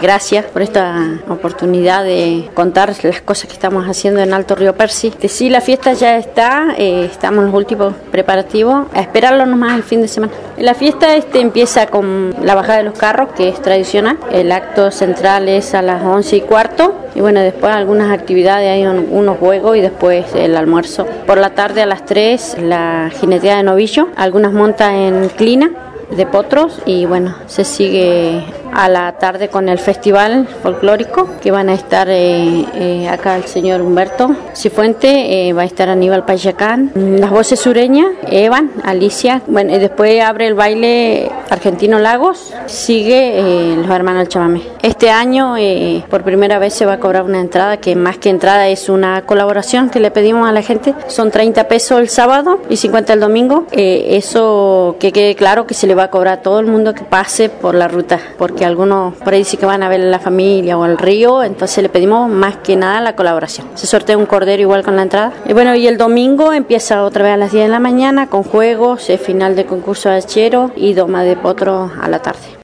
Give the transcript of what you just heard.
Gracias por esta oportunidad de contar las cosas que estamos haciendo en Alto Río Percy. Sí, la fiesta ya está, estamos en los últimos preparativos, a esperarlo nomás el fin de semana. La fiesta empieza con la bajada de los carros, que es tradicional. El acto central es a las 11:15 y bueno, después algunas actividades, hay unos juegos y después el almuerzo. Por la tarde a las 3 la jineteada de novillo, algunas montas en clina de potros y bueno, se sigue a la tarde con el festival folclórico que van a estar acá el señor Humberto Cifuente, va a estar Aníbal Payacán, las voces sureñas, Evan, Alicia, bueno, y después abre el baile argentino Lagos, sigue los hermanos del chamamé. Este año por primera vez se va a cobrar una entrada que más que entrada es una colaboración que le pedimos a la gente, son 30 pesos el sábado y 50 el domingo, eso que quede claro que se le va a cobrar a todo el mundo que pase por la ruta, porque algunos por ahí dicen que van a ver a la familia o al río, entonces le pedimos más que nada la colaboración. Se sortea un cordero igual con la entrada. Y bueno, y el domingo empieza otra vez a las 10 de la mañana con juegos, final de concurso de hachero y doma de potro a la tarde.